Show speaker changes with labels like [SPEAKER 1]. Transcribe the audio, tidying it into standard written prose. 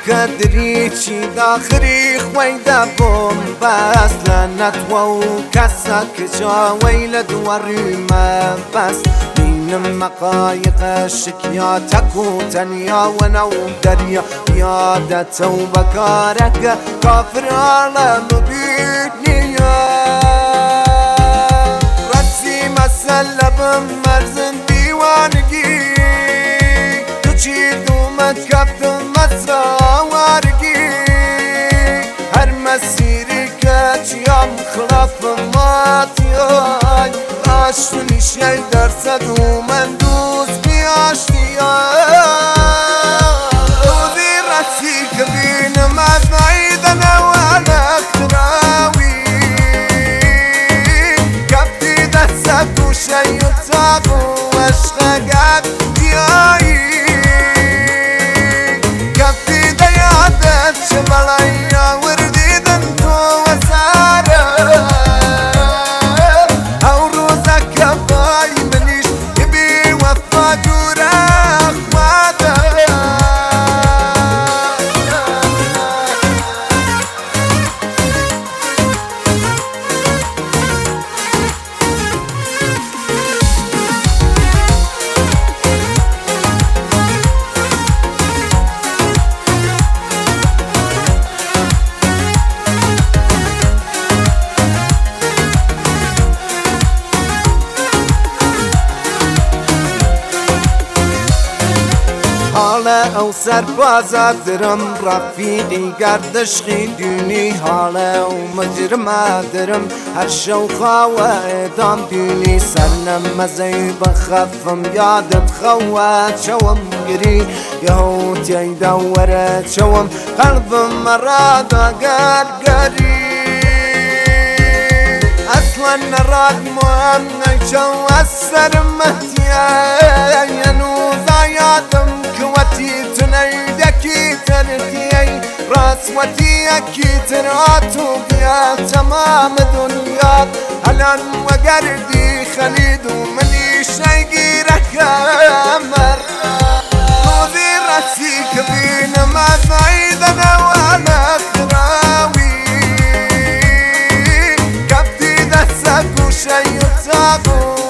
[SPEAKER 1] كدريتشي داخري خويدا بوم بس لنتوى وكسك جاويل دوري ما بس من مقايق الشكيا تكو تنيا ونو دريا يادة وبكارك كافر على مبينيا رسي مسألة بمرزن ديوانجي تشير دومت كفت مسراوارجي هر مسيري كاتيام خلاف ماتياي عشتني شي درسد ومن دوس بياشتياي وذي راسي كبين ما بعيد انا ولا اختراوي كبتي دسد وشي يتاقو واشغاقات دياي كبتي ديادت شباليا وردي دنتو وسارة حالا او سربازا درم رفیقی گردش خیدونی حالا او مجرما درم هر شو خوا ادام دونی سرنم مزی بخفم یادت خوا شوم گری یهوت یای دورت شوم قلبم مرادا گرگری اصلا نراد مهم نشو السرمتيا ينوزا يادم كوتي تنيدكي تنتيي راسوتي اكي تراتو بيا تمام دنيا هلان وقردي خليد ومني شي ركامر وذي راسي كبين ما بعيد انا وانا اخراوي شي يتاقو